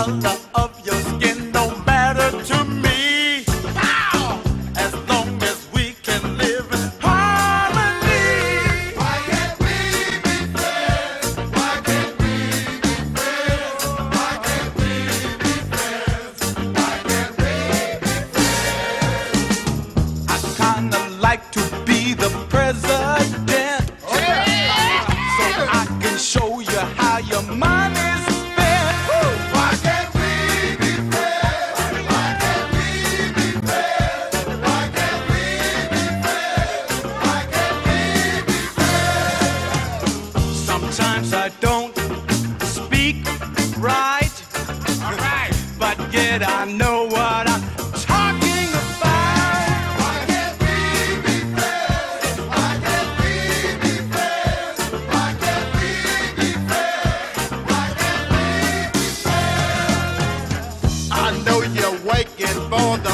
color of your skin don't matter to me. Wow! As long as we can live in harmony. Why can't we be friends? Why can't we be friends? Why can't we be friends? Why can't we be friends? I kinda like to be the president. So I can show you how your money's spent. Why can't we be friends? Why can't we be friends? Why can't we be friends? Why can't we be friends? Sometimes I don't speak right. All right. But yet I know what I'm talking about. Why can't we be friends? Why can't we be friends? Why can't we be friends? Why can't we be friends? I know you're waiting for the